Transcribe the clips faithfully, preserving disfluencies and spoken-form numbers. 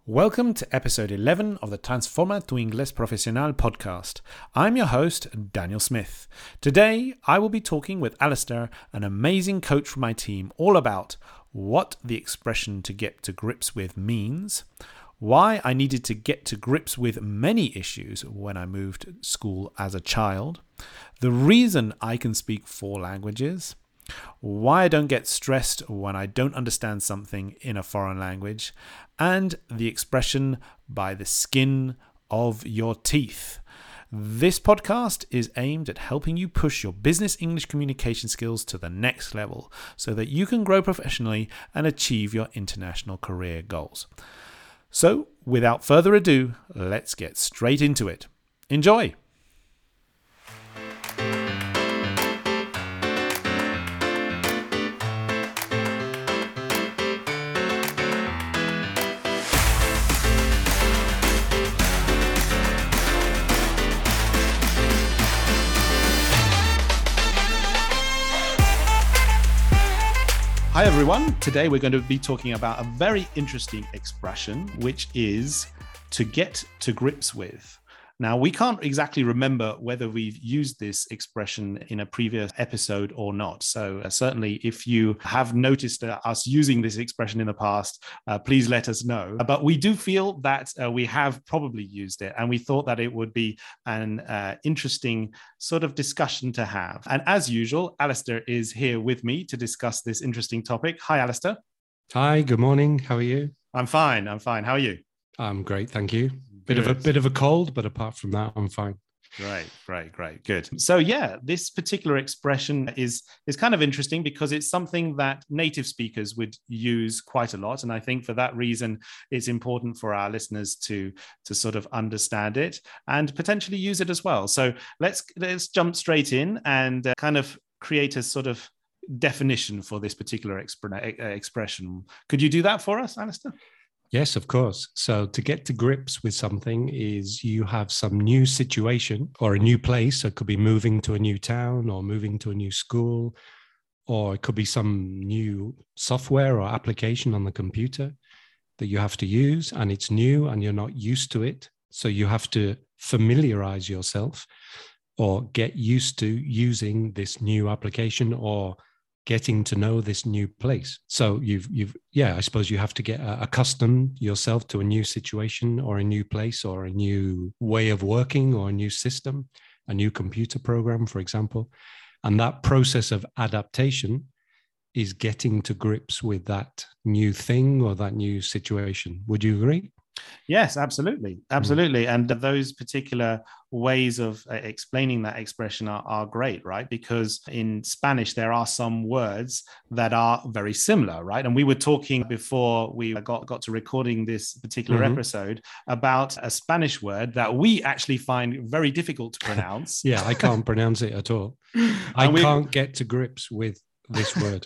Welcome to episode eleven of the Transforma tu Inglés Profesional podcast. I'm your host, Daniel Smith. Today, I will be talking with Alistair, an amazing coach from my team, all about what the expression to get to grips with means, why I needed to get to grips with many issues when I moved to school as a child, the reason I can speak four languages, why I don't get stressed when I don't understand something in a foreign language, and the expression by the skin of your teeth. This podcast is aimed at helping you push your business English communication skills to the next level so that you can grow professionally and achieve your international career goals. So, without further ado, let's get straight into it. Enjoy! Hi everyone, today we're going to be talking about a very interesting expression, which is to get to grips with. Now, we can't exactly remember whether we've used this expression in a previous episode or not. So uh, certainly if you have noticed uh, us using this expression in the past, uh, please let us know. But we do feel that uh, we have probably used it, and we thought that it would be an uh, interesting sort of discussion to have. And as usual, Alistair is here with me to discuss this interesting topic. Hi, Alistair. Hi, good morning. How are you? I'm fine. I'm fine. How are you? I'm great, thank you. Bit Good. of a bit of a cold, but apart from that, I'm fine. Great, great, great, good. So yeah, this particular expression is is kind of interesting because it's something that native speakers would use quite a lot, and I think for that reason, it's important for our listeners to to sort of understand it and potentially use it as well. So let's let's jump straight in and uh, kind of create a sort of definition for this particular expre- expression. Could you do that for us, Alistair? Yes, of course. So to get to grips with something is you have some new situation or a new place. So it could be moving to a new town or moving to a new school, or it could be some new software or application on the computer that you have to use, and it's new and you're not used to it. So you have to familiarize yourself or get used to using this new application or getting to know this new place. So you've, you've, yeah, I suppose you have to get uh, accustomed yourself to a new situation or a new place or a new way of working or a new system, a new computer program, for example. And that process of adaptation is getting to grips with that new thing or that new situation. Would you agree? Yes, absolutely. Absolutely. Mm. And those particular ways of uh, explaining that expression are, are great, right? Because in Spanish, there are some words that are very similar, right? And we were talking before we got, got to recording this particular mm-hmm. episode about a Spanish word that we actually find very difficult to pronounce. Yeah, I can't pronounce it at all. I we, can't get to grips with this word.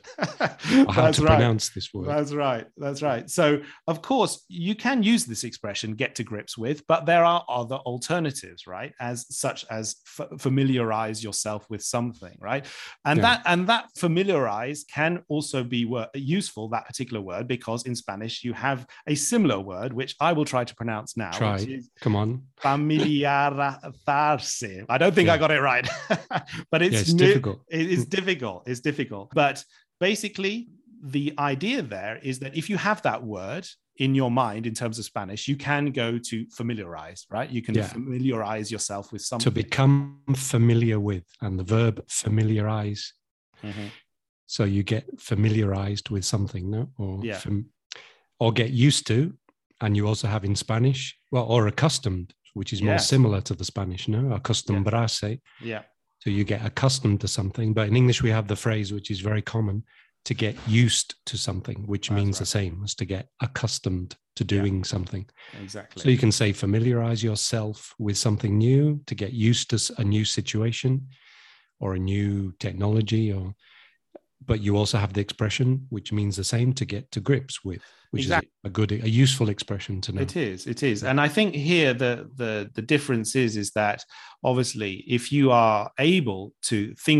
I have to right. pronounce this word. That's right. That's right. So, of course, you can use this expression, get to grips with, but there are other alternatives, right? As such as f- familiarize yourself with something, right? And yeah. that and that familiarize can also be wor- useful, that particular word, because in Spanish you have a similar word, which I will try to pronounce now. Try. Which is Come on. Familiarizarse. I don't think yeah. I got it right, but it's, yeah, it's new, difficult. It is difficult. It's difficult. But basically, the idea there is that if you have that word in your mind in terms of Spanish, you can go to familiarize, right? You can yeah. familiarize yourself with something. To become familiar with, and the verb familiarize. Mm-hmm. So you get familiarized with something, no? Or, yeah. fam- or get used to, and you also have in Spanish, well, or accustomed, which is more yes. similar to the Spanish, no? Acostumbrarse. Yeah. So you get accustomed to something, but in English we have the phrase, which is very common, to get used to something, which That's means right. the same as to get accustomed to doing yeah. something. Exactly. So you can say familiarize yourself with something new, to get used to a new situation or a new technology, or but you also have the expression, which means the same, to get to grips with, which exactly. is a good, a useful expression to know. It is, it is. And I think here the, the, the difference is, is that obviously if you are able to think of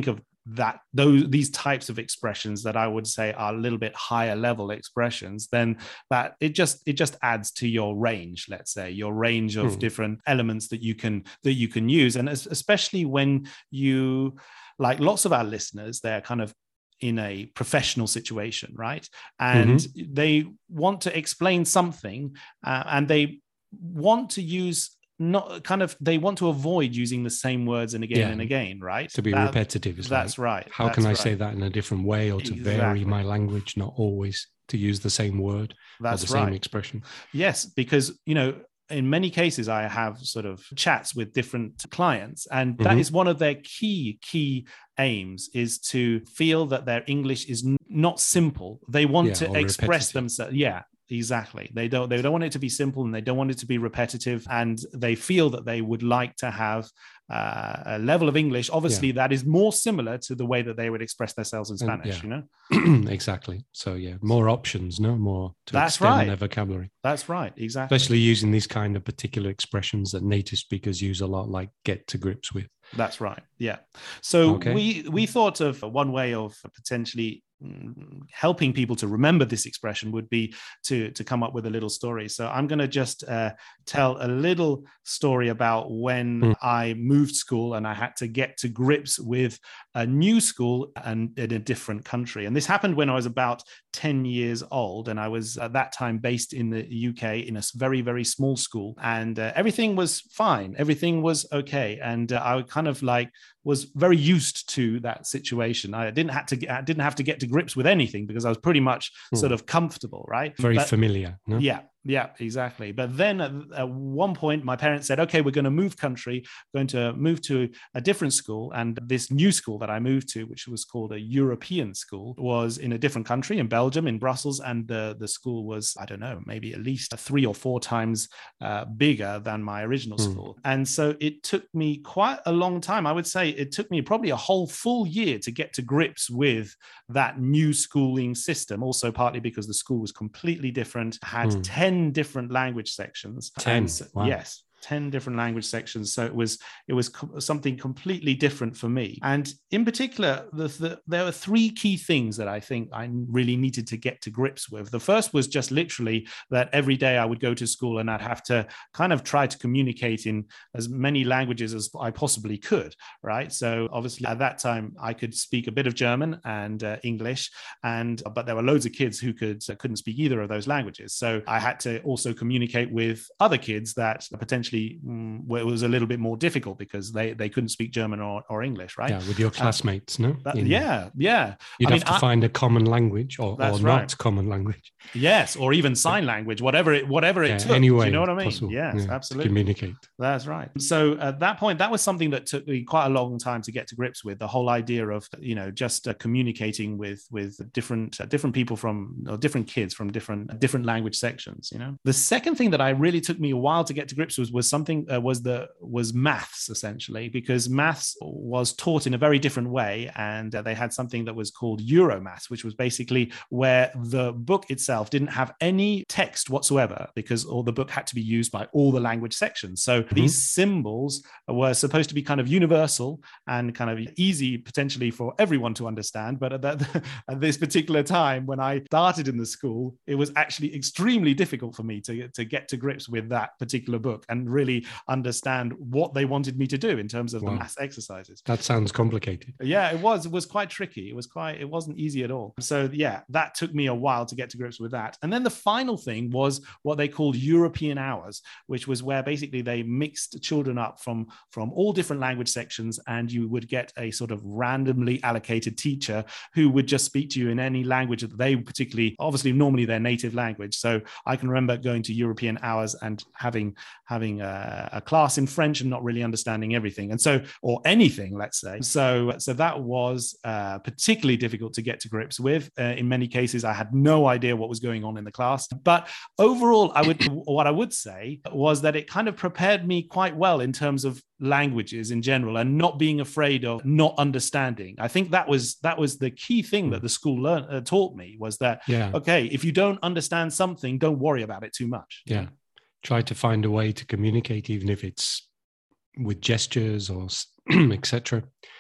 that those these types of expressions that I would say are a little bit higher level expressions, then that it just it just adds to your range, let's say, your range of Hmm. different elements that you can that you can use. And especially when you, like lots of our listeners, they're kind of in a professional situation, right? And mm-hmm. they want to explain something uh, and they want to use not kind of they want to avoid using the same words and again yeah, and again, right? To be that, repetitive. Is that's like, right. How that's can I right. say that in a different way, or to exactly. vary my language, not always to use the same word that's or the right. same expression? Yes, because, you know, in many cases, I have sort of chats with different clients, and that mm-hmm. is one of their key, key aims, is to feel that their English is n- not simple. They want yeah, to express themselves. Yeah, exactly. They don't, they don't want it to be simple, and they don't want it to be repetitive. And they feel that they would like to have uh, a level of English, obviously, yeah. that is more similar to the way that they would express themselves in Spanish, and, yeah. you know? Exactly. So yeah, more options, no more to That's extend right. their vocabulary. That's right. Exactly. Especially using these kind of particular expressions that native speakers use a lot, like get to grips with. That's right. Yeah. So okay. we we thought of one way of potentially helping people to remember this expression would be to to come up with a little story. So I'm going to just uh, tell a little story about when mm. I moved school and I had to get to grips with a new school and in a different country. And this happened when I was about ten years old, and I was at that time based in the U K in a very, very small school, and uh, everything was fine. Everything was okay. And uh, I kind of like was very used to that situation. I didn't have to get, I didn't have to get to grips with anything because I was pretty much mm. sort of comfortable, right? Very but, familiar. No? Yeah. Yeah, exactly. But then at, at one point, my parents said, okay, we're going to move country, going to move to a different school. And this new school that I moved to, which was called a European school, was in a different country, in Belgium, in Brussels. And the, the school was, I don't know, maybe at least three or four times uh, bigger than my original mm. school. And so it took me quite a long time. I would say it took me probably a whole full year to get to grips with that new schooling system. Also partly because the school was completely different, had mm. ten different language sections. ten. So, wow. Yes. ten different language sections. So it was it was co- something completely different for me. And in particular, the, the, there were three key things that I think I really needed to get to grips with. The first was just literally that every day I would go to school and I'd have to kind of try to communicate in as many languages as I possibly could, right? So obviously at that time I could speak a bit of German and uh, English, and but there were loads of kids who could uh, couldn't speak either of those languages. So I had to also communicate with other kids that potentially where it was a little bit more difficult because they, they couldn't speak German or, or English, right? Yeah, with your classmates, uh, no? That, yeah, yeah. You'd I have mean, to I, find a common language or, or not right. common language. Yes, or even sign language, whatever it whatever it yeah, took. Anyway, do you know what I mean? possible. Yes, yeah, absolutely. Communicate. That's right. So at that point, that was something that took me quite a long time to get to grips with. The whole idea of, you know, just uh, communicating with with different uh, different people from or different kids from different different language sections. You know, the second thing that I really took me a while to get to grips with was something uh, was the was maths, essentially, because maths was taught in a very different way, and uh, they had something that was called Euromaths, which was basically where the book itself didn't have any text whatsoever, because all the book had to be used by all the language sections. So mm-hmm. these symbols were supposed to be kind of universal and kind of easy potentially for everyone to understand. But at, that, at this particular time, when I started in the school, it was actually extremely difficult for me to, to get to grips with that particular book and really understand what they wanted me to do in terms of wow. the maths exercises. That sounds complicated. Yeah, it was. It was quite tricky. It was quite, it wasn't easy at all. So yeah, that took me a while to get to grips with that. And then the final thing was what they called European hours, which was where basically they mixed children up from, from all different language sections, and you would get a sort of randomly allocated teacher who would just speak to you in any language that they particularly, obviously normally their native language. So I can remember going to European hours and having, having a, a class in French and not really understanding everything. And so, or anything, let's say. So, so that was uh, particularly difficult to get to grips with. Uh, in many cases, I had no idea what was going on in the class. But overall, I would, what I would say was that it kind of prepared me quite well in terms of languages in general and not being afraid of not understanding. I think that was that was the key thing that the school learned, uh, taught me was that, yeah. okay, if you don't understand something, don't worry about it too much. Yeah. Try to find a way to communicate, even if it's with gestures or et cetera.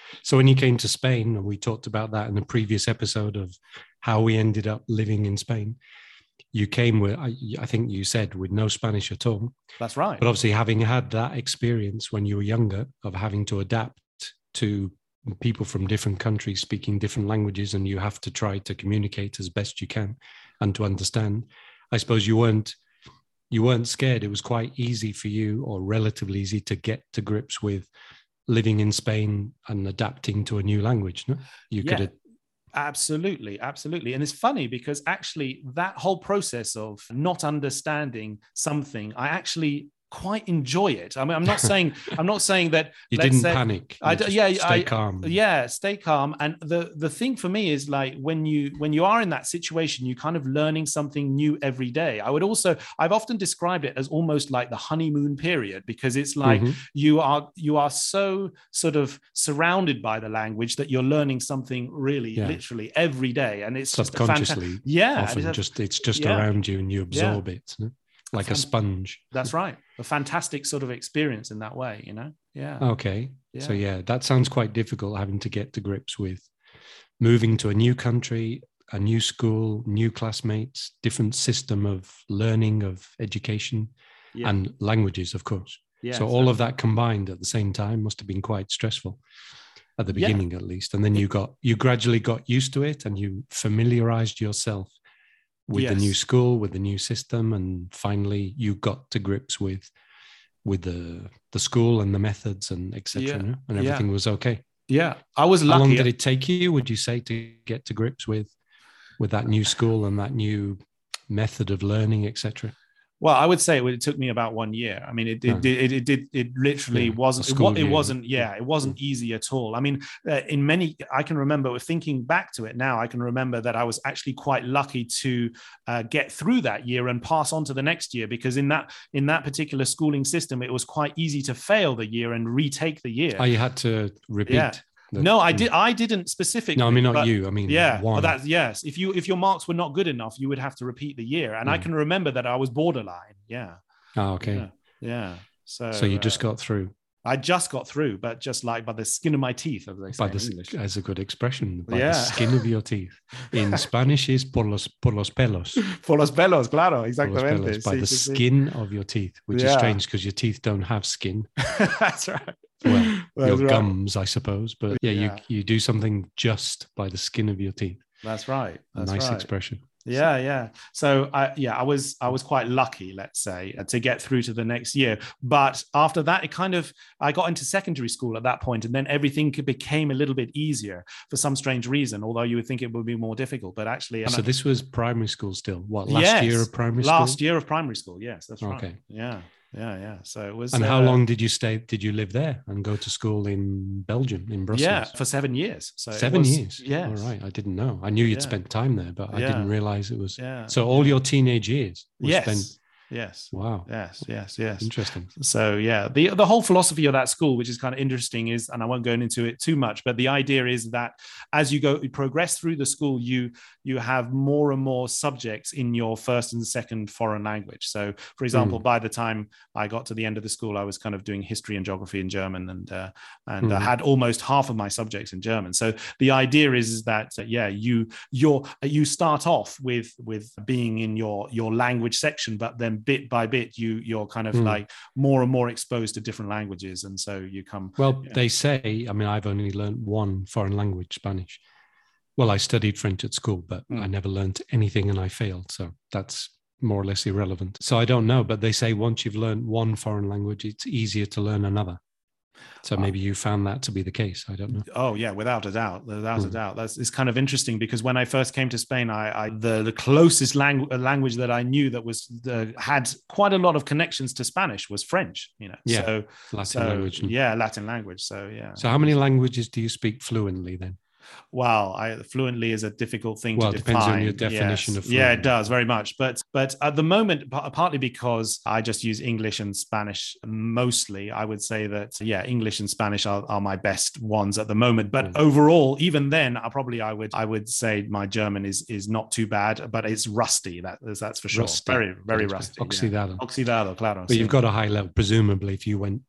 So when you came to Spain, and we talked about that in the previous episode of how we ended up living in Spain, you came with, I, I think you said, with no Spanish at all. That's right. But obviously having had that experience when you were younger of having to adapt to people from different countries speaking different languages, and you have to try to communicate as best you can and to understand, I suppose you weren't you weren't scared. It was quite easy for you, or relatively easy, to get to grips with living in Spain and adapting to a new language. No, you Yeah. could. Absolutely, absolutely. And it's funny because actually that whole process of not understanding something, I actually quite enjoy it. I mean, I'm not saying, I'm not saying that You let's didn't say- panic. You I d- just yeah, stay I- calm. Yeah, stay calm. And the the thing for me is like when you when you are in that situation, you kind of learning something new every day. I would also I've often described it as almost like the honeymoon period, because it's like Mhm. you are you are so sort of surrounded by the language that you're learning something really Yeah. literally every day, and it's just a fanta- Subconsciously, yeah, often it's a- just it's just yeah. around you and you absorb it, no? Like a Fan- sponge. that's right, a fantastic sort of experience in that way, you know. Yeah. Okay. So Yeah. yeah, that sounds quite difficult, having to get to grips with moving to a new country, a new school, new classmates, different system of learning, of education, Yeah. and languages, of course. Yeah, so all of that combined at the same time must have been quite stressful at the Yeah. beginning, at least. And then you got you gradually got used to it, and you familiarized yourself with the new Yes. school, with the new system, and finally you got to grips with with the the school and the methods and et cetera. Yeah. No? And Yeah. everything was okay. Yeah, I was How long lucky. did it take you, would you say, to get to grips with with that new school and that new method of learning, et cetera? Well, I would say it, it took me about one year. I mean, it it Oh. did it, it did it literally Yeah, wasn't a it, school wa- it year. wasn't yeah it wasn't easy at all. I mean, uh, in many I can remember thinking back to it now. I can remember that I was actually quite lucky to uh, get through that year and pass on to the next year, because in that in that particular schooling system, it was quite easy to fail the year and retake the year. Oh, you had to repeat. Yeah. the- no, I did. I didn't specifically. No, I mean not but- you. I mean Yeah, well, one. that's yes. If you if your marks were not good enough, you would have to repeat the year. And I Mm. can remember that I was borderline. Yeah. Oh, okay. Yeah. Yeah. So, So you just uh, got through I just got through, but just like by the skin of my teeth, as they say by in the English. as a good expression, by Yeah. the skin of your teeth. In Spanish is por los por los pelos. Por los pelos, claro, Por los exactamente. pelos, by Sí, the sí, sí. skin of your teeth, which is Yeah. strange because your teeth don't have skin. That's right. Well, That's your right. gums, I suppose. But yeah, Yeah. you you do something just by the skin of your teeth. That's right. That's nice right. expression. Yeah, yeah. So I yeah, I was I was quite lucky, let's say, uh, to get through to the next year. But after that, it kind of I got into secondary school at that point, and then everything could- became a little bit easier for some strange reason. Although you would think it would be more difficult, but actually, So this was primary school still. What, last Yes, year of primary last school? year of primary school. Yes, that's right. Okay. Yeah, yeah, yeah. So it was. And how uh, long did you stay? Did you live there and go to school in Belgium, in Brussels? Yeah, for seven years. So it Seven was- years. Yes. All right. I didn't know. I knew you'd Yeah. spent time there, but I Yeah. didn't realize it was. Yeah. So all your teenage years were Yes. spent. Yes. Wow. Yes. Yes. Yes. Interesting. So yeah, the the whole philosophy of that school, which is kind of interesting, is, and I won't go into it too much, but the idea is that as you go you progress through the school, you you have more and more subjects in your first and second foreign language. So, for example, by the time I got to the end of the school, I was kind of doing history and geography in German, and uh, and I Mhm. had almost half of my subjects in German. So the idea is, is that uh, yeah, you you're you start off with with being in your your language section, but then bit by bit you you're kind of Mm. like more and more exposed to different languages, and so you come Well, Yeah. they say, I mean, I've only learned one foreign language, Spanish. Well, I studied French at school, but Mm. I never learned anything and I failed. So that's more or less irrelevant. So I don't know, but they say once you've learned one foreign language, it's easier to learn another. So Wow. maybe you found that to be the case. I don't know. Oh yeah, without a doubt, without a Mm. doubt. That's it's kind of interesting because when I first came to Spain, I, I the the closest language language that I knew that was uh, had quite a lot of connections to Spanish was French. You know, Yeah, so Latin so, language. yeah, Latin language. So yeah. So how many languages do you speak fluently then? Well, I, fluently is a difficult thing Well, to it depends define. on your definition Yes. of Yeah, it fluent. does very much. But but at the moment, p- partly because I just use English and Spanish mostly, I would say that yeah, English and Spanish are, are my best ones at the moment. But Mm. overall, even then, I probably I would I would say my German is is not too bad, but it's rusty. That that's for sure. Rusty. Very very Good rusty. expression. yeah. Oxidado. Oxidado, claro. But sí. you've got a high level. Presumably, if you went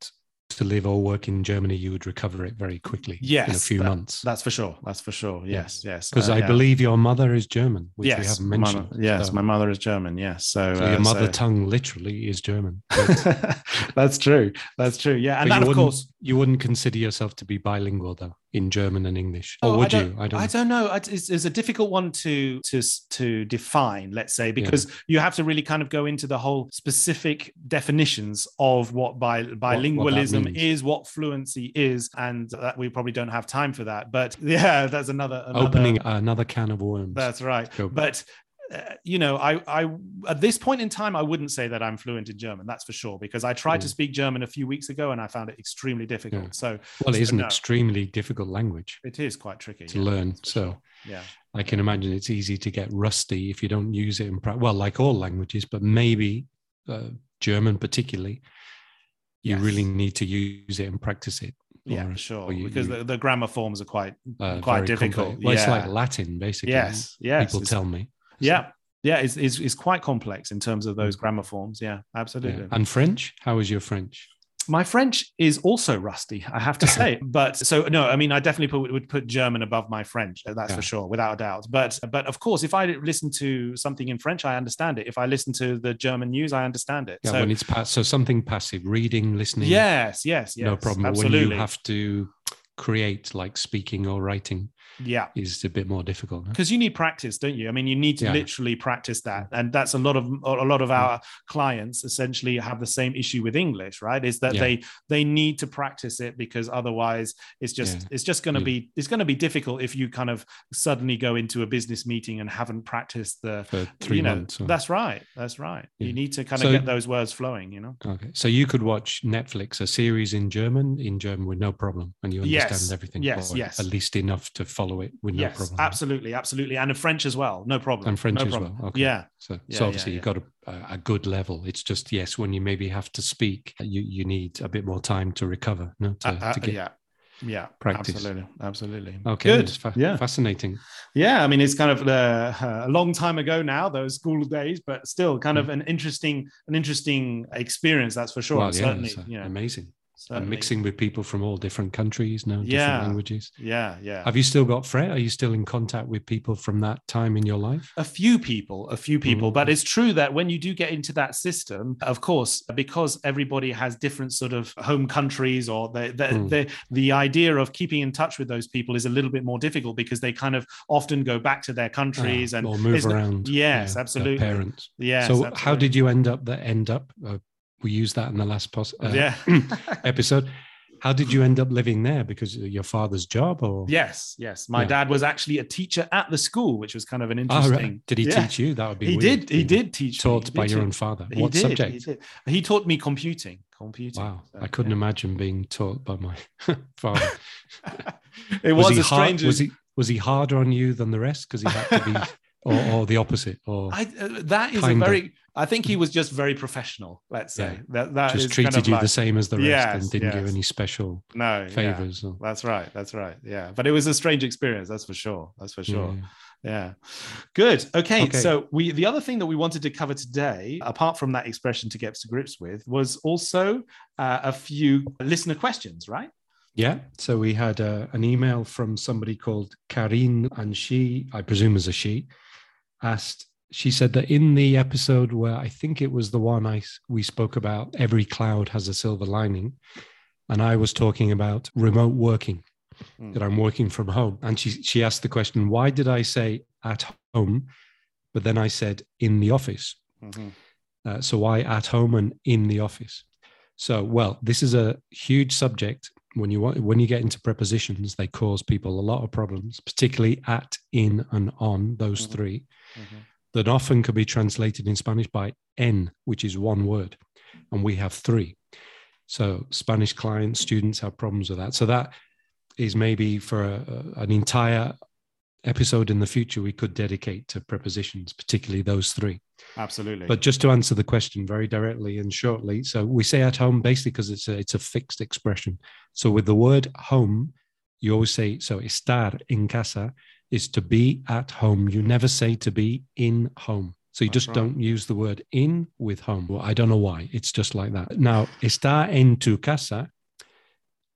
to live or work in Germany, you would recover it very quickly. Yes, in a few that, months. That's for sure. That's for sure. Yes, yeah. yes. Because uh, I yeah. believe your mother is German, which yes, we haven't mentioned. My, yes, so. my mother is German. Yes, so, so your uh, mother so... tongue literally is German. That's true. That's true. Yeah, and but that, of course, you wouldn't consider yourself to be bilingual though in German and English, or oh, would I you? I don't. I don't know. It's, it's a difficult one to to to define. Let's say because yeah. you have to really kind of go into the whole specific definitions of what bi- bilingualism what, what is, what fluency is, and that we probably don't have time for that. But yeah, that's another, another opening another can of worms. That's right. Go. But. Uh, you know, I, I, at this point in time, I wouldn't say that I'm fluent in German. That's for sure, because I tried mm. to speak German a few weeks ago and I found it extremely difficult. Yeah. So, well, it so is an no. extremely difficult language. It is quite tricky to yeah, learn. So, sure. yeah, I can imagine it's easy to get rusty if you don't use it in practice. Well, like all languages, but maybe uh, German particularly, you yes. really need to use it and practice it. Yeah, or, sure. You, because you, the, the grammar forms are quite uh, quite difficult. Complex. Well, yeah. it's like Latin, basically. Yes, yes. People tell me. Yeah. So, Yeah, it's, it's, it's quite complex in terms of those grammar forms. Yeah, absolutely. Yeah. And French? How is your French? My French is also rusty, I have to say. But so, no, I mean, I definitely put, would put German above my French. That's yeah. for sure, without a doubt. But, but of course, if I listen to something in French, I understand it. If I listen to the German news, I understand it. Yeah, so, when it's pass- so something passive, reading, listening. Yes, yes, yes. No problem. Absolutely. When you have to create, like speaking or writing, yeah, is a bit more difficult because huh? you need practice, don't you? I mean, you need to yeah. literally practice that, and that's a lot of a lot of our clients essentially have the same issue with English, right? Is that yeah. they they need to practice it, because otherwise it's just yeah. it's just going to yeah. be it's going to be difficult if you kind of suddenly go into a business meeting and haven't practiced the for three you know, months. Or... That's right, that's right. Yeah. You need to kind of so, get those words flowing, you know. Okay, so you could watch Netflix, a series in German, in German with no problem, and you understand yes. everything. Yes, yes, at least enough to follow it with no yes. problem. Absolutely, absolutely, and in French as well, no problem. And French no as problem. well. Okay. Yeah. So, yeah, so obviously yeah, you've got a, a good level. It's just yes, when you maybe have to speak, you you need a bit more time to recover, no, to, uh, uh, to get yeah, yeah, practice. Absolutely, absolutely. Okay, good. Fa- yeah, fascinating. Yeah, I mean, it's kind of uh, a long time ago now, those school days, but still, kind of an interesting, an interesting experience. That's for sure. Well, yeah, certainly, uh, you know, amazing. Certainly. And mixing with people from all different countries, no, different yeah. languages. Yeah, yeah. Have you still got Fred? Are you still in contact with people from that time in your life? A few people, a few people. Mm-hmm. But it's true that when you do get into that system, of course, because everybody has different sort of home countries, or the the, mm. the the idea of keeping in touch with those people is a little bit more difficult, because they kind of often go back to their countries ah, and or move around. No, yes, yeah, absolutely. Parents. Yes. So absolutely. how did you end up? That end up? Uh, we used that in the last pos- uh, yeah. episode. How did you end up living there? Because of your father's job, or? Yes, yes. My yeah. dad was actually a teacher at the school, which was kind of an interesting. Oh, right. Did he yeah. teach you? That would be. He weird. did. He did teach. Taught me. by did your teach. own father. He What did. subject? He, did. He taught me computing. Computing. Wow, so, I couldn't yeah. imagine being taught by my father. It was, was a strange. Was he was he harder on you than the rest because he had to be, or, or the opposite? Or I, uh, that is kinda. a very. I think he was just very professional. Let's say yeah. that that just is treated kind of you like, the same as the rest yes, and didn't yes. give any special no favors. Yeah. Or... That's right. That's right. Yeah, but it was a strange experience. That's for sure. That's for sure. Yeah. Yeah. Good. Okay. okay. So we the other thing that we wanted to cover today, apart from that expression to get to grips with, was also uh, a few listener questions, right? Yeah. So we had uh, an email from somebody called Karine, and she, I presume is a she, asked, she said that in the episode where I think it was the one I, we spoke about, every cloud has a silver lining, and I was talking about remote working, mm. that I'm working from home. And she, she asked the question, why did I say at home, but then I said in the office? Mm-hmm. Uh, so why at home and in the office? So, well, this is a huge subject. When you want, when you get into prepositions, they cause people a lot of problems, particularly at, in, and on, those mm-hmm. three, mm-hmm. that often could be translated in Spanish by en, which is one word, and we have three. So Spanish clients, students have problems with that. So that is maybe for a, a, an entire episode in the future we could dedicate to prepositions, particularly those three. Absolutely. But just to answer the question very directly and shortly, so we say at home basically because it's a, it's a fixed expression. So with the word home, you always say, so estar en casa is to be at home. You never say to be in home. So you That's just right. don't use the word in with home. Well, I don't know why. It's just like that. Now, estar en tu casa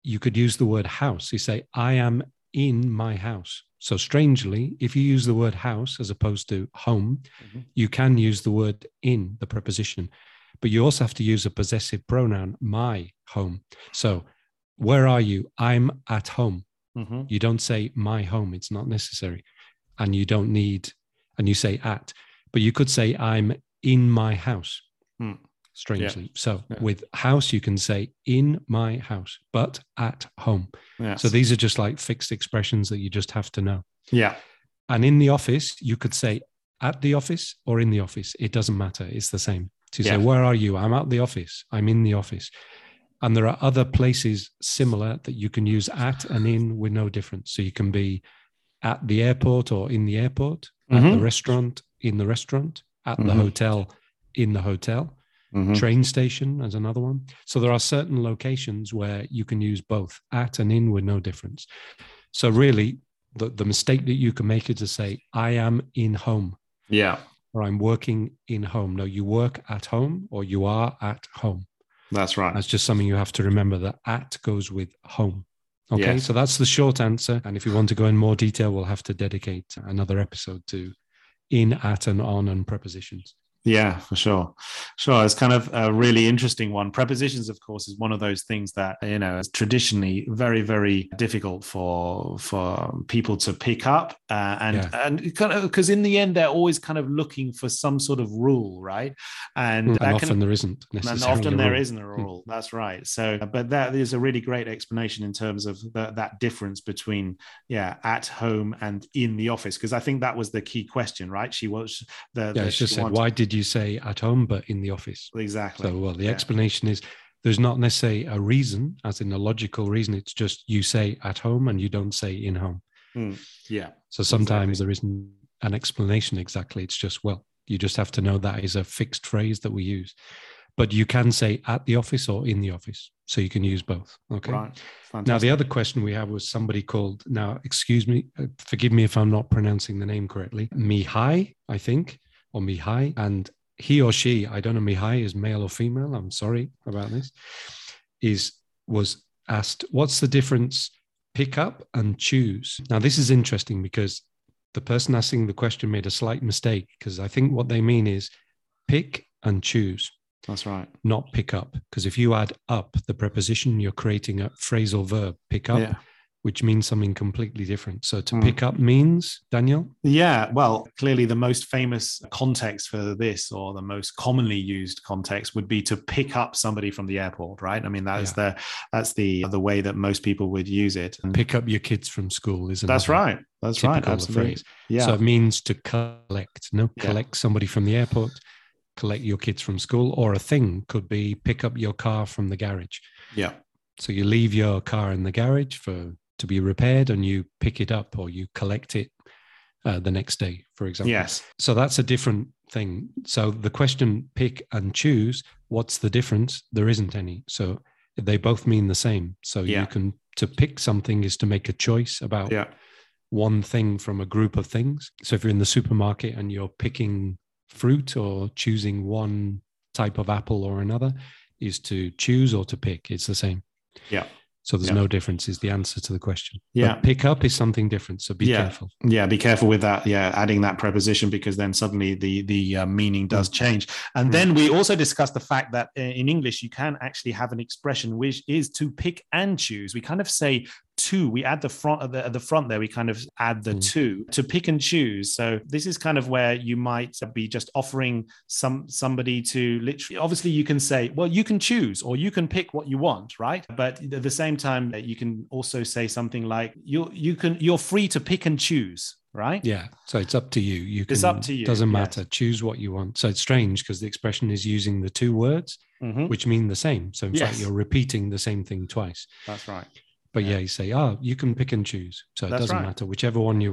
you could use the word house. You say, I am in my house. So strangely, if you use the word house as opposed to home, mm-hmm. you can use the word in, the preposition, but you also have to use a possessive pronoun, my home. So where are you? I'm at home. Mm-hmm. You don't say my home. It's not necessary. And you don't need, and you say at, but you could say I'm in my house. Mm. Strangely. Yeah. So yeah. with house, you can say in my house, but at home. Yes. So these are just like fixed expressions that you just have to know. Yeah. And in the office, you could say at the office or in the office. It doesn't matter. It's the same. So you yeah. say, where are you? I'm at the office. I'm in the office. And there are other places similar that you can use at and in with no difference. So you can be at the airport or in the airport, mm-hmm. at the restaurant, in the restaurant, at mm-hmm. the hotel, in the hotel. Mm-hmm. Train station as another one. So there are certain locations where you can use both at and in with no difference. So really, the, the mistake that you can make is to say, I am in home. Yeah. Or I'm working in home. No, you work at home or you are at home. That's right. That's just something you have to remember, that at goes with home. Okay, yes. So that's the short answer. And if you want to go in more detail, we'll have to dedicate another episode to in, at, and on and prepositions. Yeah, for sure. Sure. It's kind of a really interesting one. Prepositions, of course, is one of those things that, you know, is traditionally very, very difficult for for people to pick up. Uh, and, yeah. and kind of, because in the end, they're always kind of looking for some sort of rule, right? And, and often can, there isn't necessarily. And often there isn't a rule. That's right. So, but that is a really great explanation in terms of the, that difference between, yeah, at home and in the office. Because I think that was the key question, right? She was the. Yeah, the, she just said, wanted, why did you say at home but in the office? Exactly. So, well, the yeah. explanation is there's not necessarily a reason, as in a logical reason. It's just you say at home and you don't say in home. Mm, yeah. So sometimes exactly. there isn't an explanation exactly. It's just, well, you just have to know that is a fixed phrase that we use. But you can say at the office or in the office. So you can use both. Okay. Right. Fantastic. Now, the other question we have was somebody called, now, excuse me, forgive me if I'm not pronouncing the name correctly, Mihai, I think. Or Mihai, and he or she, I don't know, Mihai is male or female, I'm sorry about this, is was asked, what's the difference pick up and choose? Now, this is interesting because the person asking the question made a slight mistake, because I think what they mean is pick and choose. That's right. Not pick up, because if you add up the preposition, you're creating a phrasal verb, pick up. Yeah. Which means something completely different. So to mm. pick up means, Daniel? Yeah, well, clearly the most famous context for this, or the most commonly used context, would be to pick up somebody from the airport, right? I mean, that's yeah. the that's the the way that most people would use it. And pick up your kids from school, isn't it? That's right. That's right. Absolutely. Phrase. Yeah. So it means to collect, no? Yeah. Collect somebody from the airport, collect your kids from school, or a thing could be pick up your car from the garage. Yeah. So you leave your car in the garage for to be repaired and you pick it up or you collect it uh, the next day, for example. Yes. So that's a different thing. So the question pick and choose, what's the difference? There isn't any. So they both mean the same. So yeah. you can, to pick something is to make a choice about yeah. one thing from a group of things. So if you're in the supermarket and you're picking fruit or choosing one type of apple or another, is to choose or to pick. It's the same. Yeah. So there's yeah. no difference is the answer to the question. Yeah. But pick up is something different. So be yeah. careful. Yeah. Be careful with that. Yeah. Adding that preposition, because then suddenly the, the uh, meaning does change. And mm. then we also discussed the fact that in English, you can actually have an expression which is to pick and choose. We kind of say to, we add the front at the, at the front there, we kind of add the mm. to, to pick and choose. So this is kind of where you might be just offering some somebody to literally, obviously you can say, well, you can choose or you can pick what you want, right? But at the same time, you can also say something like, you you can, you're free to pick and choose. Right. Yeah. So it's up to you. You can, it's up to you. Doesn't matter. Yes. Choose what you want. So it's strange because the expression is using the two words, mm-hmm. which mean the same. So in yes. fact, you're repeating the same thing twice. That's right. But yeah, yeah you say, oh, you can pick and choose. So it That's doesn't right. matter. Whichever one you want.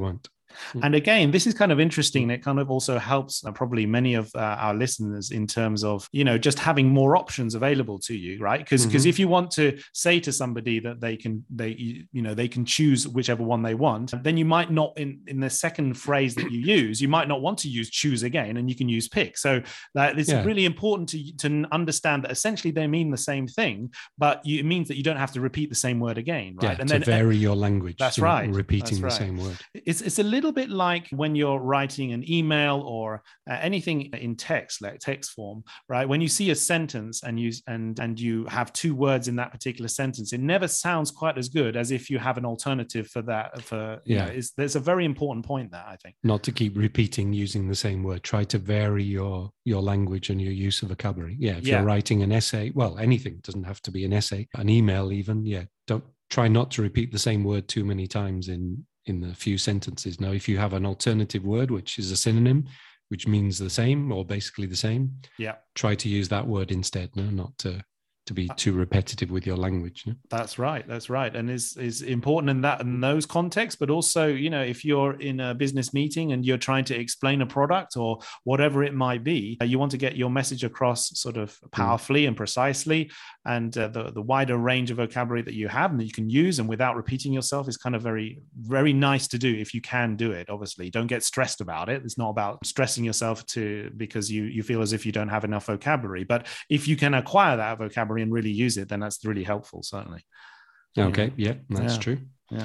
And again, this is kind of interesting. And it kind of also helps uh, probably many of uh, our listeners in terms of, you know, just having more options available to you, right? Because because mm-hmm. if you want to say to somebody that they can, they, you know, they can choose whichever one they want, then you might not, in, in the second phrase that you use, you might not want to use choose again, and you can use pick. So uh, it's yeah. really important to, to understand that essentially they mean the same thing, but you, it means that you don't have to repeat the same word again, right? Yeah, and to then vary your language. That's right. Know, repeating that's the right. same word. It's, it's a little bit like when you're writing an email or uh, anything in text, like text form, right? When you see a sentence and you and and you have two words in that particular sentence, it never sounds quite as good as if you have an alternative for that. For you yeah, know, it's, there's a very important point there, I think. Not to keep repeating using the same word. Try to vary your your language and your use of vocabulary. Yeah, if yeah. you're writing an essay, well, anything, it doesn't have to be an essay, an email even. Yeah, don't try not to repeat the same word too many times in in the few sentences. Now, if you have an alternative word, which is a synonym, which means the same or basically the same, yeah, try to use that word instead, no, not to to be too repetitive with your language. No? That's right. That's right. And is is important in that in those contexts, but also, you know, if you're in a business meeting and you're trying to explain a product or whatever it might be, you want to get your message across sort of powerfully mm. and precisely. And uh, the, the wider range of vocabulary that you have and that you can use and without repeating yourself is kind of very, very nice to do if you can do it. Obviously, don't get stressed about it. It's not about stressing yourself to because you, you feel as if you don't have enough vocabulary. But if you can acquire that vocabulary and really use it, then that's really helpful, certainly. Okay, yeah, that's yeah. true. Yeah.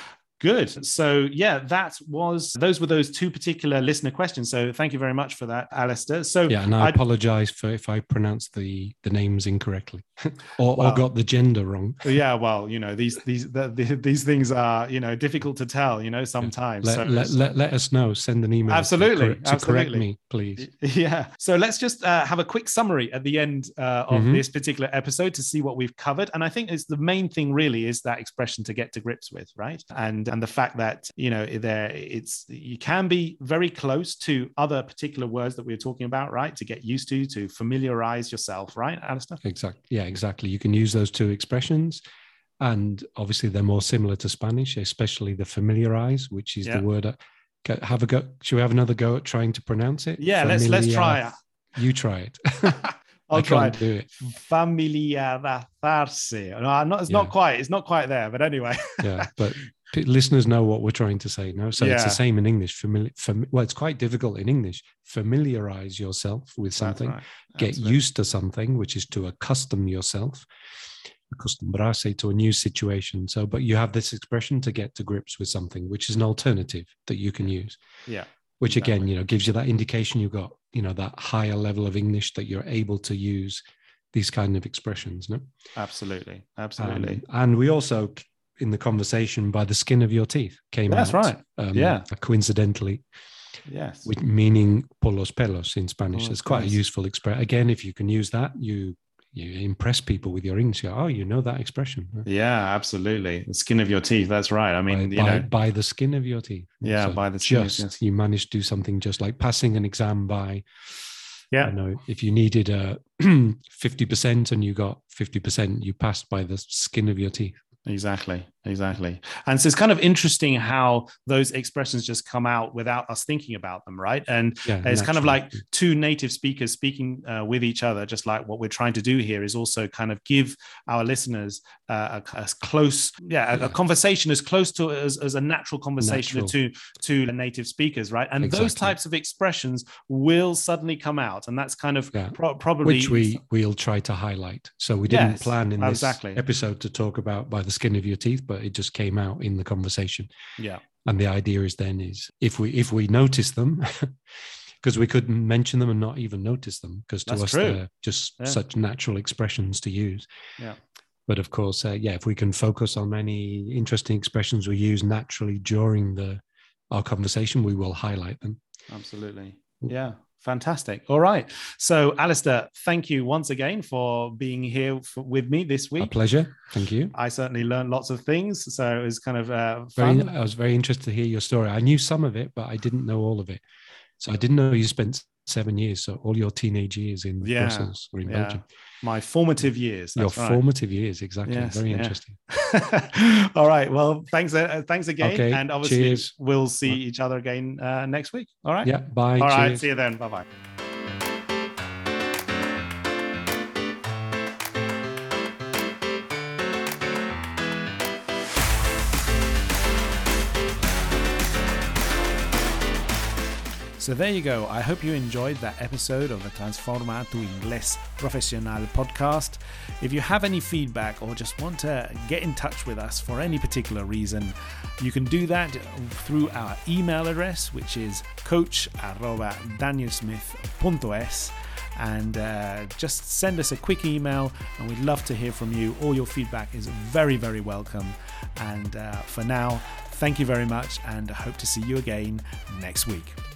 Good. So yeah, that was, those were those two particular listener questions. So thank you very much for that, Alistair. So yeah, and I I'd, apologize for if I pronounced the, the names incorrectly or, well, or got the gender wrong. Yeah, well, you know, these these the, the, these things are, you know, difficult to tell, you know, sometimes. Let, so, let, let, let us know. Send an email. Absolutely. To, cor- to absolutely. correct me, please. Yeah. So let's just uh, have a quick summary at the end uh, of mm-hmm. this particular episode to see what we've covered. And I think it's the main thing really is that expression to get to grips with, right? And and the fact that, you know, there it's you can be very close to other particular words that we we're talking about, right? To get used to, to familiarize yourself, right, Alistair? Exactly. Yeah, exactly. You can use those two expressions, and obviously they're more similar to Spanish, especially the familiarize, which is yeah. the word. Have a go. Should we have another go at trying to pronounce it? Yeah, Familiar- let's let's try it. You try it. I'll I try can't do it. Familiarizarse. No, not, it's yeah. not quite. It's not quite there, but anyway. Yeah, but listeners know what we're trying to say now. So yeah. it's the same in English. Famili- fam- well, it's quite difficult in English. Familiarize yourself with something. Right. Get used to something, which is to accustom yourself. Acostumbrarse to a new situation. So, but you have this expression to get to grips with something, which is an alternative that you can use. Yeah. Which again, exactly. you know, gives you that indication you've got, you know, that higher level of English that you're able to use these kind of expressions. No? Absolutely. Absolutely. Um, and we also, in the conversation, by the skin of your teeth came That's out. That's right. Um, yeah. Coincidentally. Yes. With meaning por los pelos in Spanish. Oh, it's quite nice. a useful expression. Again, if you can use that, you you impress people with your English. Oh, you know that expression. Yeah, absolutely. The skin of your teeth. That's right. I mean, by, you know, by, by the skin of your teeth. Yeah, so by the skin. Just Yes. you managed to do something just like passing an exam by. Yeah. I know if you needed a fifty percent and you got fifty percent, you passed by the skin of your teeth. Exactly. Exactly. And so it's kind of interesting how those expressions just come out without us thinking about them, right? And yeah, it's naturally. kind of like two native speakers speaking uh, with each other, just like what we're trying to do here is also kind of give our listeners uh, a, a close, yeah, a, yeah. a conversation as close to as, as a natural conversation natural. to to the native speakers, right? And exactly. those types of expressions will suddenly come out, and that's kind of yeah. pro- probably which we we'll try to highlight. So we didn't yes, plan in this exactly. episode to talk about by the skin of your teeth, but it just came out in the conversation. Yeah. And the idea is then is if we if we notice them, because we could mention them and not even notice them, because to That's us true. they're just yeah. such natural expressions to use. Yeah. But of course, uh, yeah, if we can focus on any interesting expressions we use naturally during the our conversation, we will highlight them. Absolutely. Yeah. Fantastic. All right. So, Alistair, thank you once again for being here for, with me this week. A pleasure. Thank you. I certainly learned lots of things. So it was kind of uh, fun. Very, I was very interested to hear your story. I knew some of it, but I didn't know all of it. So I didn't know you spent seven years. So all your teenage years in Yeah, Brussels or in yeah. Belgium. My formative years. Your That's right. formative years, exactly. Yes, Very yeah. interesting. All right. Well, thanks. Uh, thanks again. Okay, And obviously, cheers. we'll see each other again uh, next week. All right. Yeah. Bye. All right. Cheers. See you then. Bye bye. So there you go. I hope you enjoyed that episode of the Transforma tu Inglés Profesional podcast. If you have any feedback or just want to get in touch with us for any particular reason, you can do that through our email address, which is coach arroba danielsmith.es. And uh, just send us a quick email and we'd love to hear from you. All your feedback is very, very welcome. And uh, for now, thank you very much and I hope to see you again next week.